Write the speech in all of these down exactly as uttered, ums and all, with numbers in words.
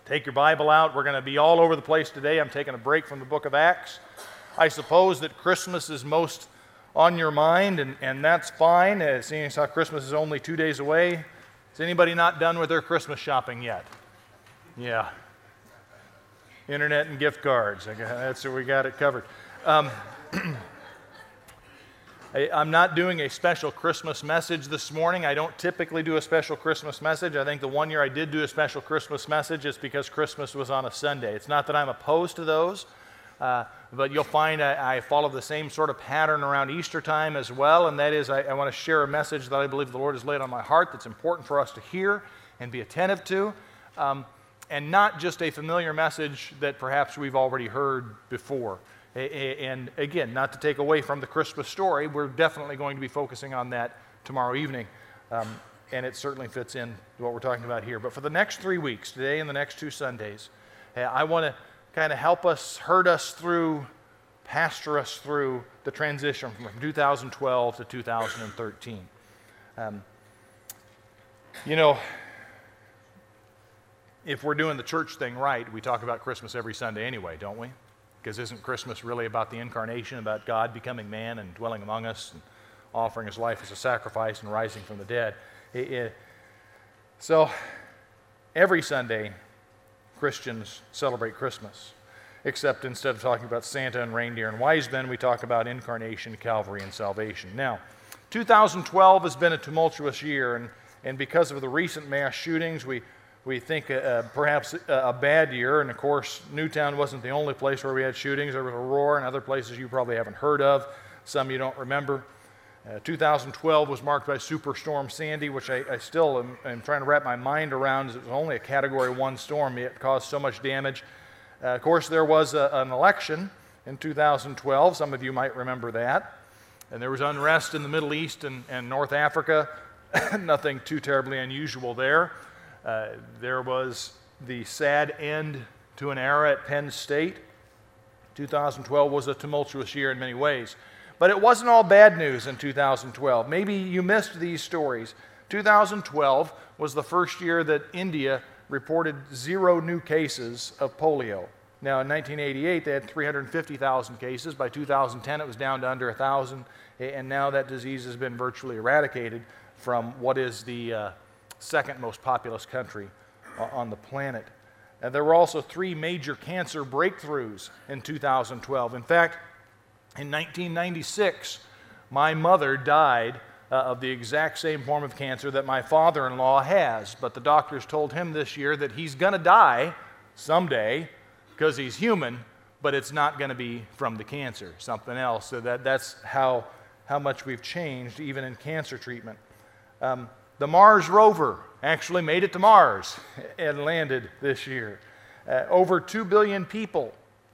Take your Bible out. We're going to be all over the place today. I'm taking a break from the book of Acts. I suppose that Christmas is most on your mind, and, and that's fine, uh, seeing as how Christmas is only two days away. Is anybody not done with their Christmas shopping yet? Yeah. Internet and gift cards. That's what we got it covered. Um, I, I'm not doing a special Christmas message this morning. I don't typically do a special Christmas message. I think the one year I did do a special Christmas message is because Christmas was on a Sunday. It's not that I'm opposed to those, uh, but you'll find I, I follow the same sort of pattern around Easter time as well, and that is I, I want to share a message that I believe the Lord has laid on my heart that's important for us to hear and be attentive to, um, and not just a familiar message that perhaps we've already heard before. And again, not to take away from the Christmas story, we're definitely going to be focusing on that tomorrow evening, um, and it certainly fits in to what we're talking about here. But for the next three weeks, today and the next two Sundays, I want to kind of help us, herd us through, pastor us through the transition from two thousand twelve to two thousand thirteen. Um, you know, if we're doing the church thing right, we talk about Christmas every Sunday anyway, don't we? Because isn't Christmas really about the incarnation, about God becoming man and dwelling among us and offering his life as a sacrifice and rising from the dead? It, it, so every Sunday, Christians celebrate Christmas, except instead of talking about Santa and reindeer and wise men, we talk about incarnation, Calvary, and salvation. Now, two thousand twelve has been a tumultuous year, and, and because of the recent mass shootings, we We think uh, perhaps a, a bad year, and of course, Newtown wasn't the only place where we had shootings. There was Aurora and other places you probably haven't heard of, some you don't remember. Uh, two thousand twelve was marked by Superstorm Sandy, which I, I still am, am trying to wrap my mind around. It was only a Category one storm, yet it caused so much damage. Uh, of course, there was a, an election in two thousand twelve. Some of you might remember that. And there was unrest in the Middle East and, and North Africa. Nothing too terribly unusual there. Uh, there was the sad end to an era at Penn State. two thousand twelve was a tumultuous year in many ways. But it wasn't all bad news in two thousand twelve. Maybe you missed these stories. two thousand twelve was the first year that India reported zero new cases of polio. Now, in nineteen eighty-eight, they had three hundred fifty thousand cases. By two thousand ten, it was down to under one thousand. And now that disease has been virtually eradicated from what is the uh, second most populous country on the planet. And there were also three major cancer breakthroughs in two thousand twelve. In fact, in nineteen ninety-six, my mother died uh, of the exact same form of cancer that my father-in-law has. But the doctors told him this year that he's going to die someday because he's human, but it's not going to be from the cancer, something else. So that, that's how, how much we've changed, even in cancer treatment. Um, The Mars rover actually made it to Mars and landed this year. Uh, over two billion people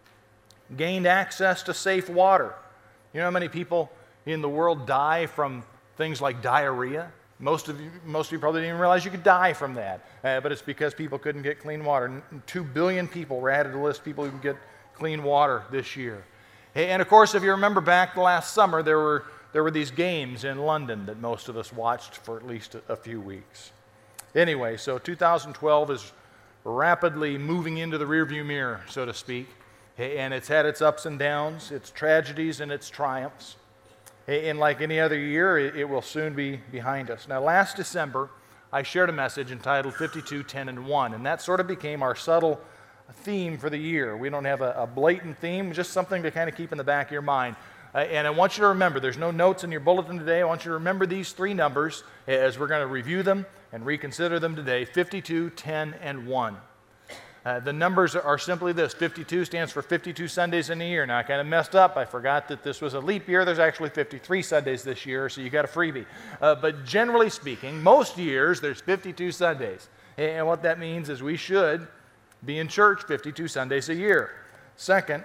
gained access to safe water. You know how many people in the world die from things like diarrhea? Most of you, most of you probably didn't even realize you could die from that, uh, but it's because people couldn't get clean water. Two billion people were added to the list of people who can get clean water this year. And of course, if you remember back last summer, there were There were these games in London that most of us watched for at least a, a few weeks. Anyway, so two thousand twelve is rapidly moving into the rearview mirror, so to speak, and it's had its ups and downs, its tragedies and its triumphs. And like any other year, it, it will soon be behind us. Now, last December, I shared a message entitled fifty-two, ten, and one, and that sort of became our subtle theme for the year. We don't have a, a blatant theme, just something to kind of keep in the back of your mind. Uh, and I want you to remember, there's no notes in your bulletin today. I want you to remember these three numbers as we're going to review them and reconsider them today, fifty-two, ten, and one. Uh, the numbers are simply this. fifty-two stands for fifty-two Sundays in a year. Now, I kind of messed up. I forgot that this was a leap year. There's actually fifty-three Sundays this year, so you got a freebie. Uh, but generally speaking, most years, there's fifty-two Sundays. And what that means is we should be in church fifty-two Sundays a year. Second,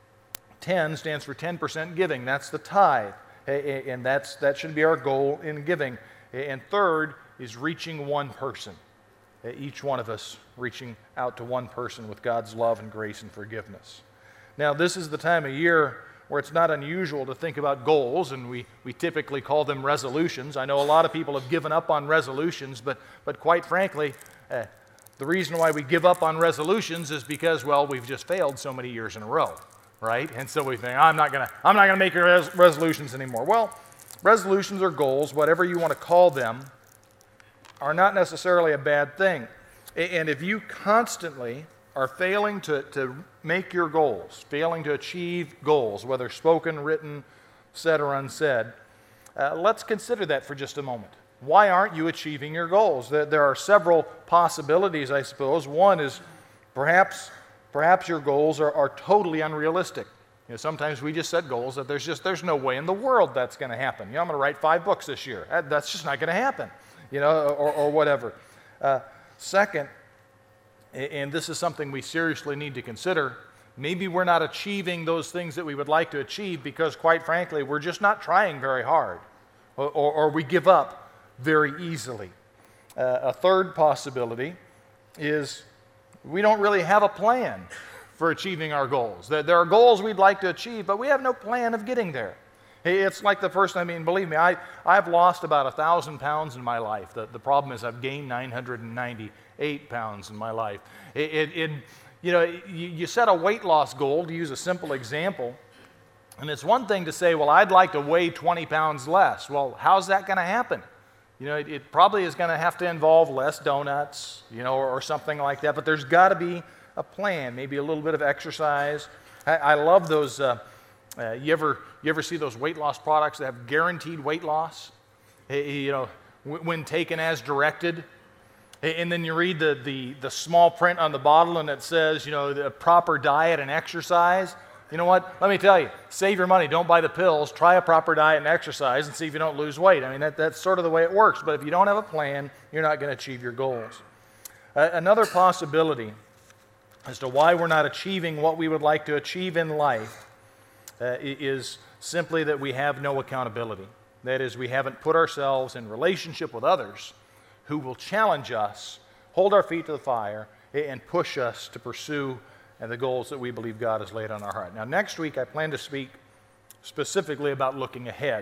ten stands for ten percent giving. That's the tithe, and that's, that should be our goal in giving. And third is reaching one person, each one of us reaching out to one person with God's love and grace and forgiveness. Now, this is the time of year where it's not unusual to think about goals, and we, we typically call them resolutions. I know a lot of people have given up on resolutions, but, but quite frankly, uh, The reason why we give up on resolutions is because, well, we've just failed so many years in a row, right? And so we think, I'm not going to I'm not going to make res- resolutions anymore. Well, resolutions or goals, whatever you want to call them, are not necessarily a bad thing. And if you constantly are failing to, to make your goals, failing to achieve goals, whether spoken, written, said, or unsaid, uh, let's consider that for just a moment. Why aren't you achieving your goals? There, there are several possibilities, I suppose. One is perhaps, perhaps your goals are, are totally unrealistic. You know, sometimes we just set goals that there's just there's no way in the world that's going to happen. You know, I'm going to write five books this year. That, that's just not going to happen. You know, or, or whatever. Uh, second, and this is something we seriously need to consider, maybe we're not achieving those things that we would like to achieve because, quite frankly, we're just not trying very hard, or, or, or we give up very easily. Uh, a third possibility is we don't really have a plan for achieving our goals. There, there are goals we'd like to achieve, but we have no plan of getting there. It's like the first, I mean, believe me, I, I've lost about one thousand pounds in my life. The, the problem is I've gained nine hundred ninety-eight pounds in my life. It, it, it, you know, you, you set a weight loss goal, to use a simple example, and it's one thing to say, well, I'd like to weigh twenty pounds less. Well, how's that going to happen? You know, it, it probably is going to have to involve less donuts, you know, or, or something like that, but there's got to be a plan, maybe a little bit of exercise. I, I love those... Uh, Uh, you ever you ever see those weight loss products that have guaranteed weight loss? You know, w- when taken as directed, and then you read the, the the small print on the bottle, and it says, you know, the proper diet and exercise. You know what? Let me tell you, save your money. Don't buy the pills. Try a proper diet and exercise, and see if you don't lose weight. I mean, that, that's sort of the way it works. But if you don't have a plan, you're not going to achieve your goals. Uh, another possibility as to why we're not achieving what we would like to achieve in life Uh, is simply that we have no accountability. That is, we haven't put ourselves in relationship with others who will challenge us, hold our feet to the fire, and push us to pursue the goals that we believe God has laid on our heart. Now, next week I plan to speak specifically about looking ahead.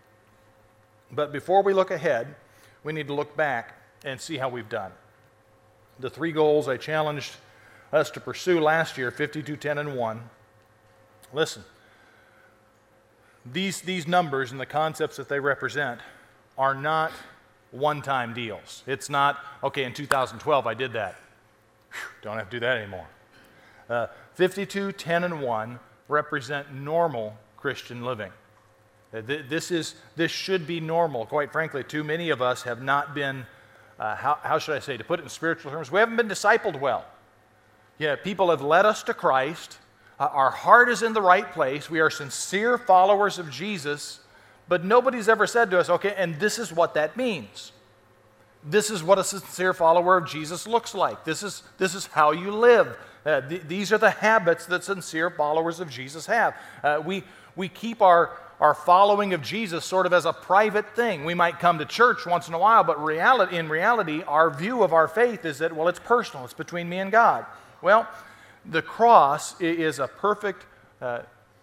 But before we look ahead, we need to look back and see how we've done. The three goals I challenged us to pursue last year, fifty-two, ten, and one. Listen. These, these numbers and the concepts that they represent are not one-time deals. It's not, okay, in two thousand twelve I did that. Whew, don't have to do that anymore. Uh, fifty-two, ten, and one represent normal Christian living. Uh, th- this, is, this should be normal. Quite frankly, too many of us have not been, uh, how, how should I say, to put it in spiritual terms, we haven't been discipled well. Yeah, people have led us to Christ. Uh, our heart is in the right place. We are sincere followers of Jesus, but nobody's ever said to us, okay, and this is what that means. This is what a sincere follower of Jesus looks like. This is, this is how you live. Uh, th- these are the habits that sincere followers of Jesus have. Uh, we, we keep our, our following of Jesus sort of as a private thing. We might come to church once in a while, but reality, in reality, our view of our faith is that, well, it's personal. It's between me and God. Well, the cross is a perfect uh,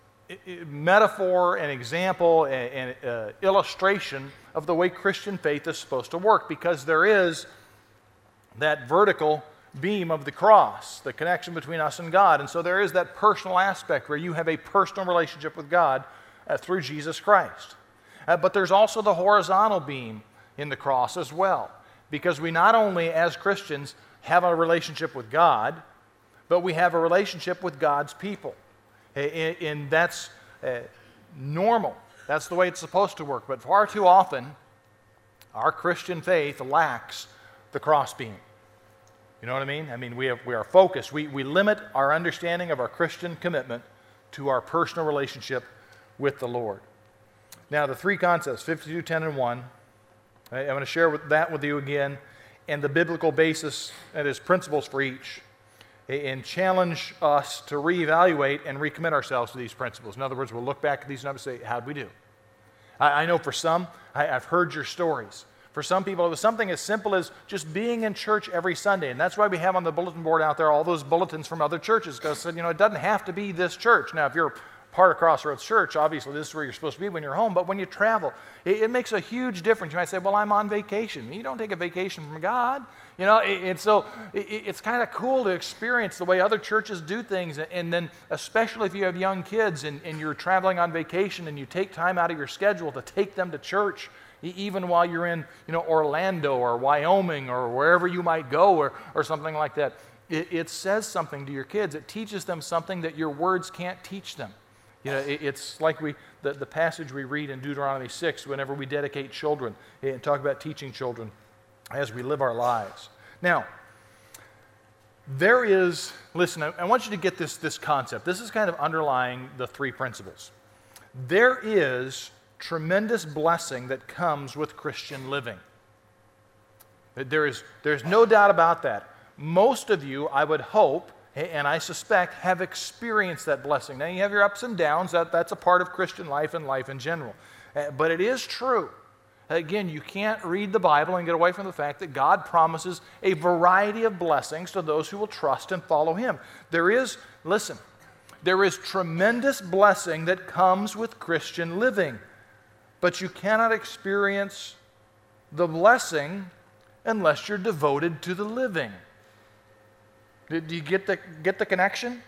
metaphor and example and, and uh, illustration of the way Christian faith is supposed to work, because there is that vertical beam of the cross, the connection between us and God. And so there is that personal aspect where you have a personal relationship with God uh, through Jesus Christ. Uh, but there's also the horizontal beam in the cross as well, because we not only as Christians have a relationship with God, but we have a relationship with God's people. And, and that's uh, normal. That's the way it's supposed to work. But far too often, our Christian faith lacks the crossbeam. You know what I mean? I mean, we, have, we are focused. We, we limit our understanding of our Christian commitment to our personal relationship with the Lord. Now, the three concepts, fifty-two, ten, and one, I'm going to share with, that with you again, and the biblical basis and its principles for each, and challenge us to reevaluate and recommit ourselves to these principles. In other words, we'll look back at these numbers and say, how'd we do? I, I know for some, I, I've heard your stories. For some people, it was something as simple as just being in church every Sunday. And that's why we have on the bulletin board out there all those bulletins from other churches, because, you know, it doesn't have to be this church. Now, if you're part of Crossroads Church, obviously this is where you're supposed to be when you're home, but when you travel, it, it makes a huge difference. You might say, well, I'm on vacation. You don't take a vacation from God. You know, it, and so it, it's kind of cool to experience the way other churches do things, and then especially if you have young kids and, and you're traveling on vacation and you take time out of your schedule to take them to church, even while you're in, you know, Orlando or Wyoming or wherever you might go or, or something like that. It, it says something to your kids. It teaches them something that your words can't teach them. You know, it, it's like we the, the passage we read in Deuteronomy six whenever we dedicate children and talk about teaching children as we live our lives. Now, there is, listen, I, I want you to get this, this concept. This is kind of underlying the three principles. There is tremendous blessing that comes with Christian living. There is, there's no doubt about that. Most of you, I would hope, and I suspect, have experienced that blessing. Now, you have your ups and downs. That, that's a part of Christian life and life in general. Uh, but it is true. Again, you can't read the Bible and get away from the fact that God promises a variety of blessings to those who will trust and follow Him. There is, listen, there is tremendous blessing that comes with Christian living. But you cannot experience the blessing unless you're devoted to the living. Do you get the, get the connection?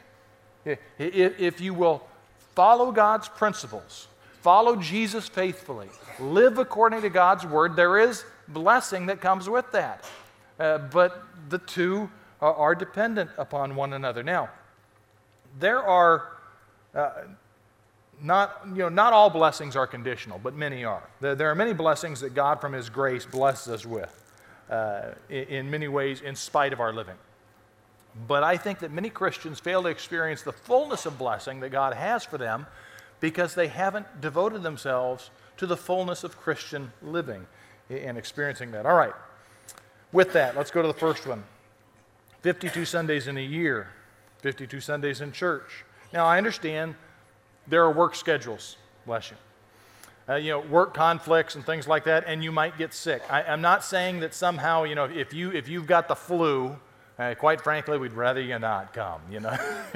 If you will follow God's principles, follow Jesus faithfully, live according to God's word, there is blessing that comes with that. Uh, but the two are, are dependent upon one another. Now, there are... Uh, Not, you know, not all blessings are conditional, but many are. There, there are many blessings that God from His grace blesses us with uh, in, in many ways in spite of our living. But I think that many Christians fail to experience the fullness of blessing that God has for them because they haven't devoted themselves to the fullness of Christian living and experiencing that. All right. With that, let's go to the first one. fifty-two Sundays in a year, fifty-two Sundays in church. Now, I understand there are work schedules, bless you. Uh, you know, work conflicts and things like that, and you might get sick. I, I'm not saying that somehow, you know, if, you, if you've got the flu, uh, quite frankly, we'd rather you not come, you know.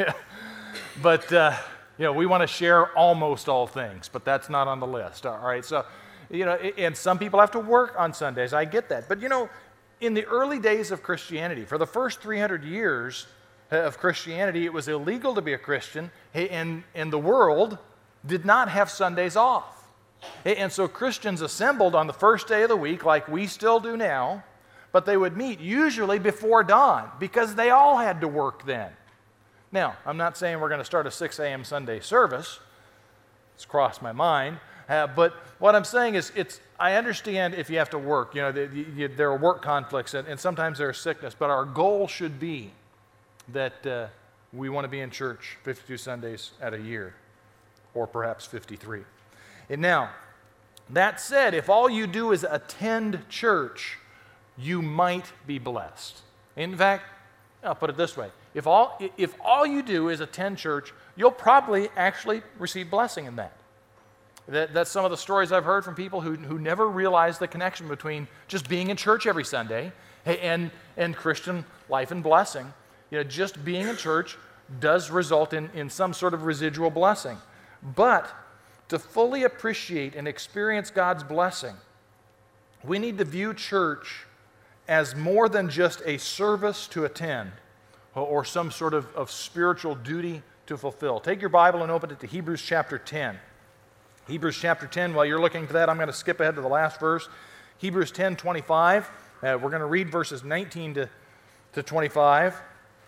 But, uh, you know, we want to share almost all things, but that's not on the list, all right? So, you know, and some people have to work on Sundays. I get that. But, you know, in the early days of Christianity, for the first three hundred years, of Christianity, it was illegal to be a Christian, and, and the world did not have Sundays off. And so Christians assembled on the first day of the week, like we still do now, but they would meet usually before dawn because they all had to work then. Now, I'm not saying we're going to start a six a.m. Sunday service. It's crossed my mind. Uh, but what I'm saying is, it's I understand if you have to work. You know, the, you, there are work conflicts, and, and sometimes there's sickness, but our goal should be that uh, we want to be in church fifty-two Sundays at a year, or perhaps fifty-three. And now, that said, if all you do is attend church, you might be blessed. In fact, I'll put it this way. If all, if all you do is attend church, you'll probably actually receive blessing in that. that that's some of the stories I've heard from people who, who never realized the connection between just being in church every Sunday and, and Christian life and blessing. You know, just being in church does result in, in some sort of residual blessing. But to fully appreciate and experience God's blessing, we need to view church as more than just a service to attend or, or some sort of, of spiritual duty to fulfill. Take your Bible and open it to Hebrews chapter ten. Hebrews chapter ten, while you're looking for that, I'm going to skip ahead to the last verse. Hebrews ten twenty-five. Uh, we're going to read verses nineteen to, to twenty-five.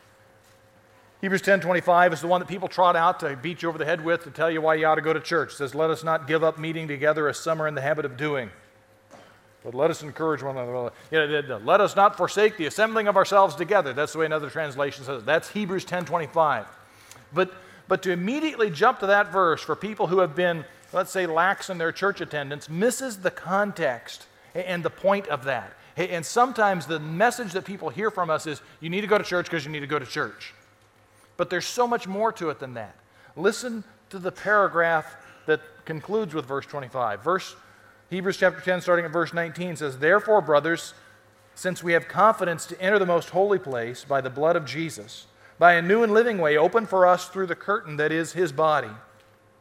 Hebrews ten twenty-five is the one that people trot out to beat you over the head with to tell you why you ought to go to church. It says, let us not give up meeting together as some are in the habit of doing, but let us encourage one another. You know, let us not forsake the assembling of ourselves together. That's the way another translation says it. That's Hebrews ten twenty-five. But, but to immediately jump to that verse for people who have been, let's say, lax in their church attendance, misses the context and the point of that. And sometimes the message that people hear from us is, you need to go to church because you need to go to church. But there's so much more to it than that. Listen to the paragraph that concludes with verse twenty-five. Verse, Hebrews chapter ten, starting at verse nineteen, says, therefore, brothers, since we have confidence to enter the most holy place by the blood of Jesus, by a new and living way open for us through the curtain that is His body,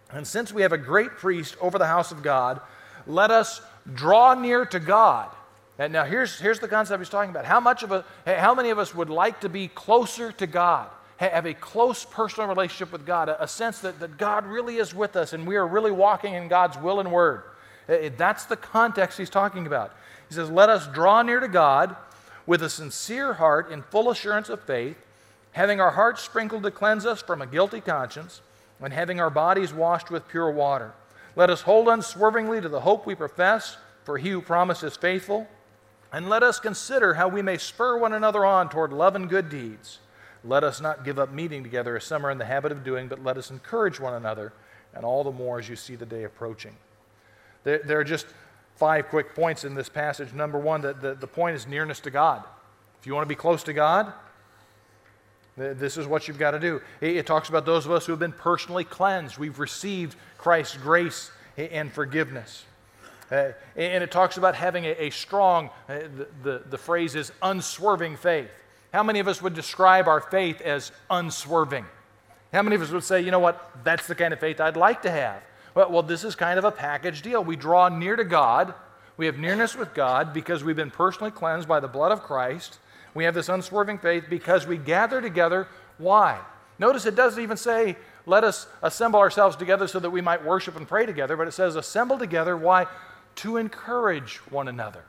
And since we have a great priest over the house of God, let us draw near to God. And now here's, here's the concept he's talking about. How much of a, how many of us would like to be closer to God? Have a close personal relationship with God, a, a sense that, that God really is with us and we are really walking in God's will and word. That's the context he's talking about. He says, let us draw near to God with a sincere heart in full assurance of faith, having our hearts sprinkled to cleanse us from a guilty conscience, and having our bodies washed with pure water. Let us hold unswervingly to the hope we profess, for he who promised is faithful. And let us consider how we may spur one another on toward love and good deeds. Let us not give up meeting together as some are in the habit of doing, but let us encourage one another, and all the more as you see the day approaching. There, there are just five quick points in this passage. Number one, the, the, the point is nearness to God. If you want to be close to God, this is what you've got to do. It talks about those of us who have been personally cleansed. We've received Christ's grace and forgiveness. Uh, and it talks about having a, a strong, uh, the, the, the phrase is unswerving faith. How many of us would describe our faith as unswerving? How many of us would say, you know what, that's the kind of faith I'd like to have? Well, well, this is kind of a package deal. We draw near to God. We have nearness with God because we've been personally cleansed by the blood of Christ. We have this unswerving faith because we gather together. Why? Notice it doesn't even say, let us assemble ourselves together so that we might worship and pray together, but it says assemble together. Why? To encourage one another.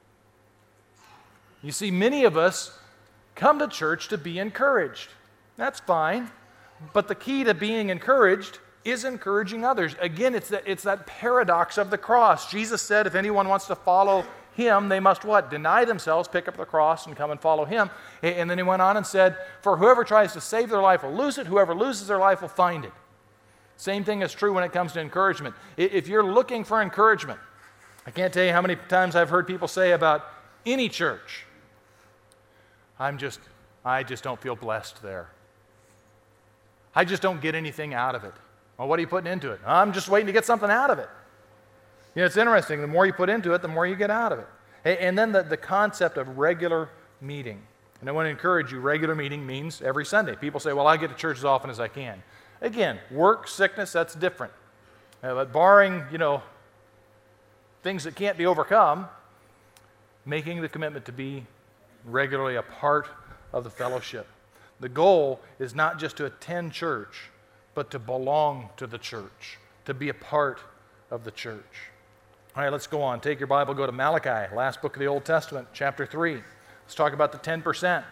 You see, many of us come to church to be encouraged. That's fine, but the key to being encouraged is encouraging others. Again, it's that, it's that paradox of the cross. Jesus said if anyone wants to follow him, they must what? Deny themselves, pick up the cross, and come and follow him. And then he went on and said, for whoever tries to save their life will lose it. Whoever loses their life will find it. Same thing is true when it comes to encouragement. If you're looking for encouragement, I can't tell you how many times I've heard people say about any church, I'm just, I just don't feel blessed there. I just don't get anything out of it. Well, what are you putting into it? I'm just waiting to get something out of it. You know, it's interesting. The more you put into it, the more you get out of it. And then the, the concept of regular meeting. And I want to encourage you, regular meeting means every Sunday. People say, well, I get to church as often as I can. Again, work, sickness, that's different. Uh, but barring, you know, things that can't be overcome, making the commitment to be regularly a part of the fellowship. The goal is not just to attend church, but to belong to the church, to be a part of the church. All right, let's go on. Take your Bible, go to Malachi, last book of the Old Testament, chapter three. Let's talk about the ten percent.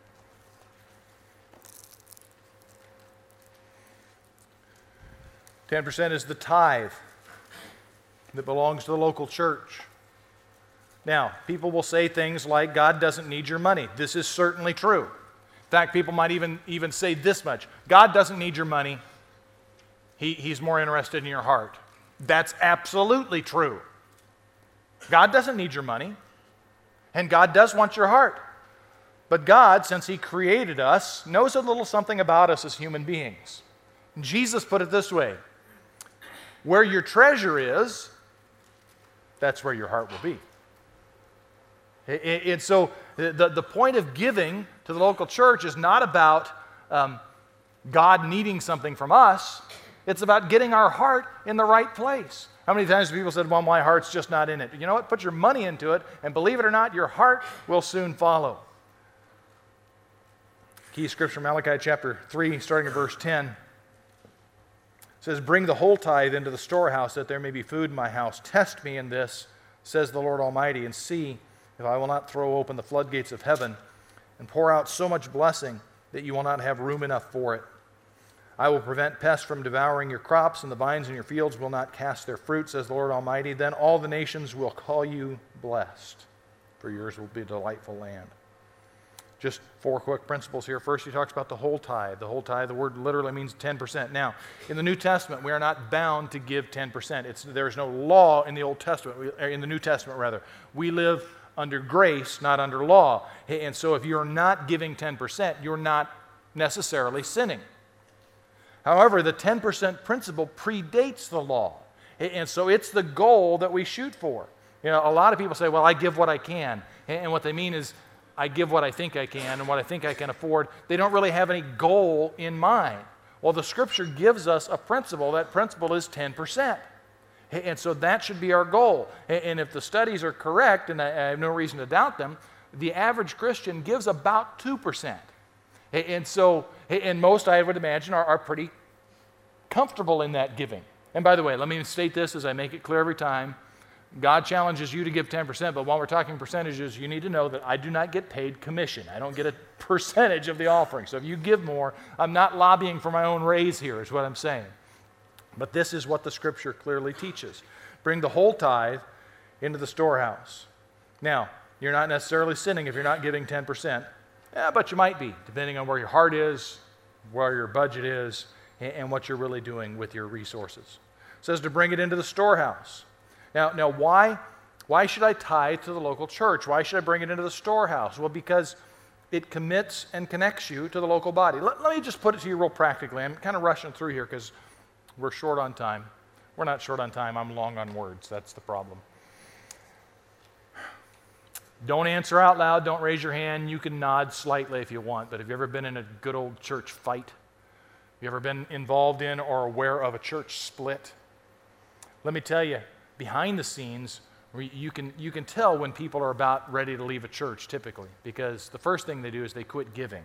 ten percent is the tithe that belongs to the local church. Now, people will say things like, God doesn't need your money. This is certainly true. In fact, people might even, even say this much. God doesn't need your money. He, he's more interested in your heart. That's absolutely true. God doesn't need your money, and God does want your heart. But God, since He created us, knows a little something about us as human beings. Jesus put it this way, where your treasure is, that's where your heart will be. And so the, the point of giving to the local church is not about um, God needing something from us. It's about getting our heart in the right place. How many times have people said, well, my heart's just not in it? You know what? Put your money into it, and believe it or not, your heart will soon follow. Key scripture, Malachi chapter three, starting at verse ten. It says, bring the whole tithe into the storehouse, that there may be food in my house. Test me in this, says the Lord Almighty, and see if I will not throw open the floodgates of heaven and pour out so much blessing that you will not have room enough for it. I will prevent pests from devouring your crops, and the vines in your fields will not cast their fruit, says the Lord Almighty. Then all the nations will call you blessed, for yours will be a delightful land. Just four quick principles here. First, he talks about the whole tithe. The whole tithe, the word literally means ten percent. Now, in the New Testament, we are not bound to give ten percent. It's, there's no law in the Old Testament, in the New Testament rather. We live under grace, not under law. And so if you're not giving ten percent, you're not necessarily sinning. However, the ten percent principle predates the law. And so it's the goal that we shoot for. You know, a lot of people say, well, I give what I can. And what they mean is, I give what I think I can and what I think I can afford. They don't really have any goal in mind. Well, the Scripture gives us a principle. That principle is ten percent. And so that should be our goal. And if the studies are correct, and I have no reason to doubt them, the average Christian gives about two percent. And so, and most, I would imagine, are, are pretty comfortable in that giving. And by the way, let me state this as I make it clear every time. God challenges you to give ten percent, but while we're talking percentages, you need to know that I do not get paid commission. I don't get a percentage of the offering. So if you give more, I'm not lobbying for my own raise here, is what I'm saying. But this is what the Scripture clearly teaches. Bring the whole tithe into the storehouse. Now, you're not necessarily sinning if you're not giving ten percent, yeah, but you might be, depending on where your heart is, where your budget is, and what you're really doing with your resources. It says to bring it into the storehouse. Now, now why, why should I tithe to the local church? Why should I bring it into the storehouse? Well, because it commits and connects you to the local body. Let, let me just put it to you real practically. I'm kind of rushing through here because we're short on time. We're not short on time. I'm long on words. That's the problem. Don't answer out loud. Don't raise your hand. You can nod slightly if you want. But have you ever been in a good old church fight? Have you ever been involved in or aware of a church split? Let me tell you, behind the scenes, you can, you can tell when people are about ready to leave a church, typically, because the first thing they do is they quit giving.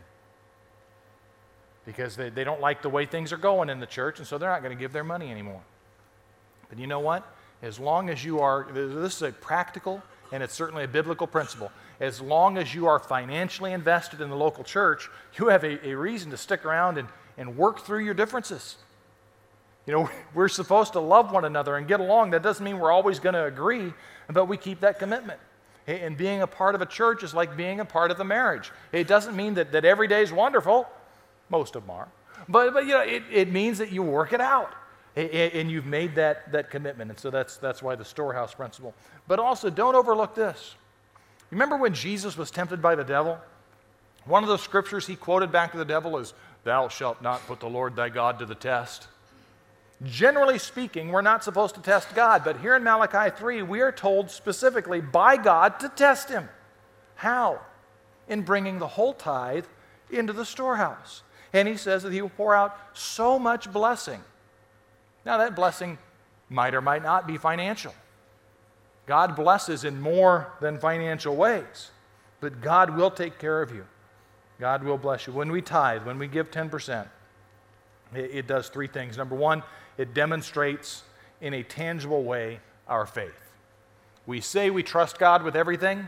Because they, they don't like the way things are going in the church, and so they're not going to give their money anymore. But you know what? As long as you are, this is a practical, and it's certainly a biblical principle, as long as you are financially invested in the local church, you have a, a reason to stick around and, and work through your differences. You know, we're supposed to love one another and get along. That doesn't mean we're always going to agree, but we keep that commitment. And being a part of a church is like being a part of a marriage. It doesn't mean that, that every day is wonderful. Most of them are. But, but you know, it, it means that you work it out. And you've made that, that commitment. And so that's, that's why the storehouse principle. But also, don't overlook this. Remember when Jesus was tempted by the devil? One of those scriptures he quoted back to the devil is, "Thou shalt not put the Lord thy God to the test." Generally speaking, we're not supposed to test God. But here in Malachi three, we are told specifically by God to test him. How? In bringing the whole tithe into the storehouse. And he says that he will pour out so much blessing. Now, that blessing might or might not be financial. God blesses in more than financial ways, but God will take care of you. God will bless you. When we tithe, when we give ten percent, it, it does three things. Number one, it demonstrates in a tangible way our faith. We say we trust God with everything,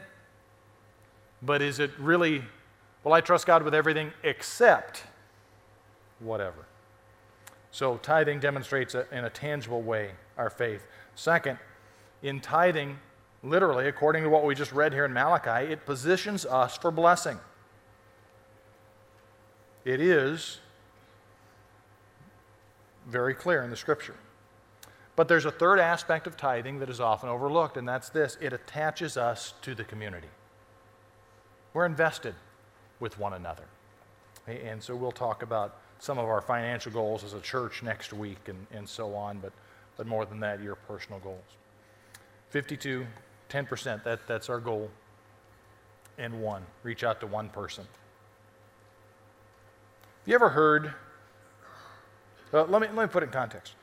but is it really, well, I trust God with everything except whatever. So tithing demonstrates a, in a tangible way our faith. Second, in tithing, literally, according to what we just read here in Malachi, it positions us for blessing. It is very clear in the Scripture. But there's a third aspect of tithing that is often overlooked, and that's this. It attaches us to the community. We're invested with one another. And so we'll talk about some of our financial goals as a church next week and, and so on, but, but more than that, your personal goals. fifty-two, ten percent, that, that's our goal. And one, reach out to one person. Have you ever heard, well, let me, let me put it in context.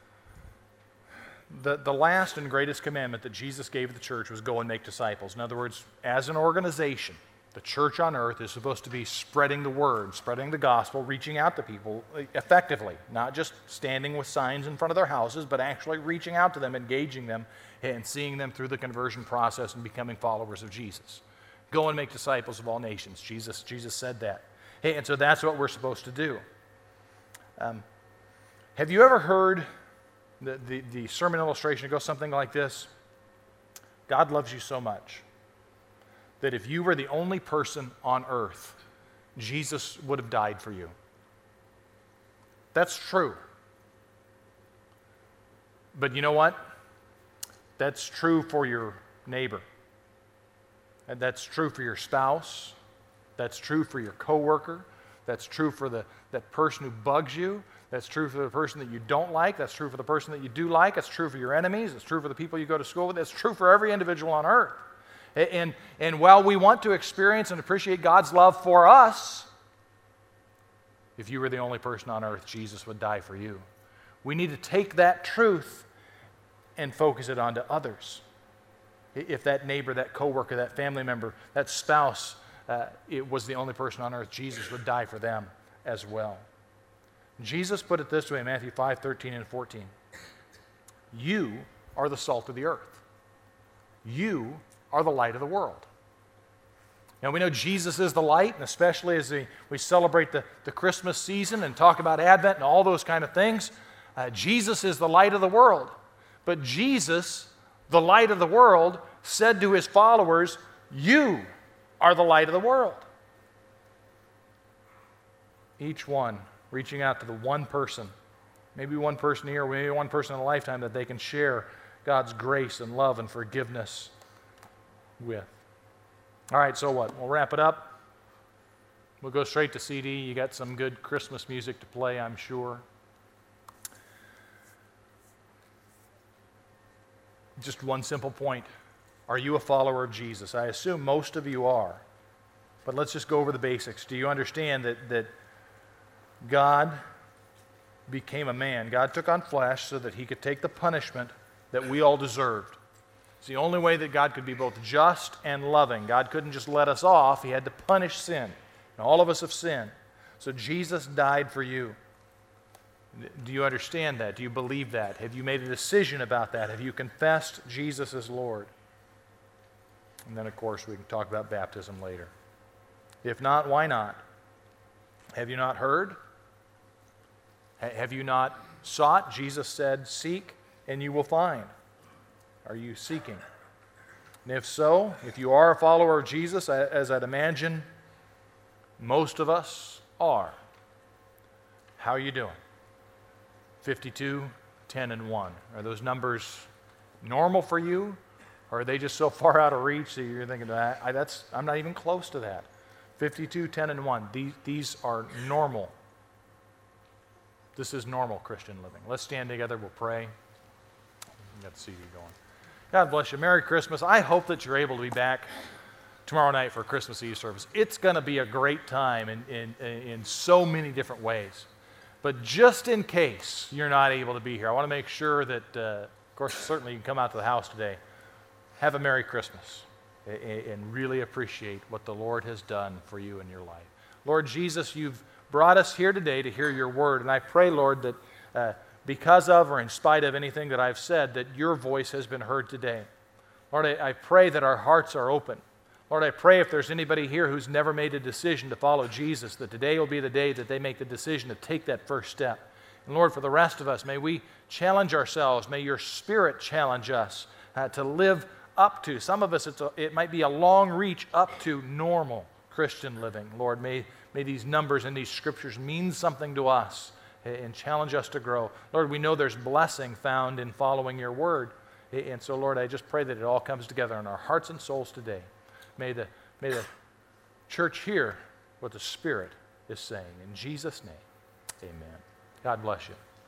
The, the last and greatest commandment that Jesus gave the church was go and make disciples. In other words, as an organization, the church on earth is supposed to be spreading the word, spreading the gospel, reaching out to people effectively, not just standing with signs in front of their houses, but actually reaching out to them, engaging them, and seeing them through the conversion process and becoming followers of Jesus. Go and make disciples of all nations. Jesus, Jesus said that. Hey, and so that's what we're supposed to do. Um, have you ever heard the, the, the sermon illustration? It goes something like this. God loves you so much that if you were the only person on earth, Jesus would have died for you. That's true. But you know what? That's true for your neighbor. And that's true for your spouse. That's true for your coworker. That's true for the, that person who bugs you. That's true for the person that you don't like. That's true for the person that you do like. It's true for your enemies. It's true for the people you go to school with. It's true for every individual on earth. And, and while we want to experience and appreciate God's love for us, If you were the only person on earth, Jesus would die for you. We need to take that truth and focus it onto others. If that neighbor, that coworker, that family member, that spouse, uh, it was the only person on earth, Jesus would die for them as well. Jesus put it this way in Matthew five, thirteen and fourteen. You are the salt of the earth. You are the light of the world. Now, we know Jesus is the light, and especially as we, we celebrate the, the Christmas season and talk about Advent and all those kind of things, uh, Jesus is the light of the world. But Jesus, the light of the world, said to his followers, you are the light of the world. Each one reaching out to the one person, maybe one person here, maybe one person in a lifetime that they can share God's grace and love and forgiveness with. All right, so what? We'll wrap it up. We'll go straight to C D. You got some good Christmas music to play, I'm sure. Just one simple point. Are you a follower of Jesus? I assume most of you are. But let's just go over the basics. Do you understand that, that God became a man? God took on flesh so that he could take the punishment that we all deserved. It's the only way that God could be both just and loving. God couldn't just let us off. He had to punish sin. And all of us have sinned. So Jesus died for you. Do you understand that? Do you believe that? Have you made a decision about that? Have you confessed Jesus as Lord? And then, of course, we can talk about baptism later. If not, why not? Have you not heard? Have you not sought? Jesus said, seek and you will find. Are you seeking? And if so, if you are a follower of Jesus, as I'd imagine most of us are, how are you doing? fifty-two, ten, and one. Are those numbers normal for you? Or are they just so far out of reach that you're thinking, I, that's, I'm not even close to that? fifty-two, ten, and one. These, these are normal. This is normal Christian living. Let's stand together. We'll pray. We got the C D going. God bless you. Merry Christmas. I hope that you're able to be back tomorrow night for a Christmas Eve service. It's going to be a great time in, in, in so many different ways. But just in case you're not able to be here, I want to make sure that, uh, of course, certainly you can come out to the house today. Have a Merry Christmas and really appreciate what the Lord has done for you in your life. Lord Jesus, you've brought us here today to hear your word, and I pray, Lord, that uh, because of or in spite of anything that I've said, that your voice has been heard today. Lord, I, I pray that our hearts are open. Lord, I pray if there's anybody here who's never made a decision to follow Jesus, that today will be the day that they make the decision to take that first step. And Lord, for the rest of us, may we challenge ourselves. May your Spirit challenge us uh, to live up to. Some of us, it's a, it might be a long reach up to normal Christian living. Lord, may, may these numbers and these scriptures mean something to us and challenge us to grow. Lord, we know there's blessing found in following your word. And so, Lord, I just pray that it all comes together in our hearts and souls today. May the, may the church hear what the Spirit is saying. In Jesus' name, amen. God bless you.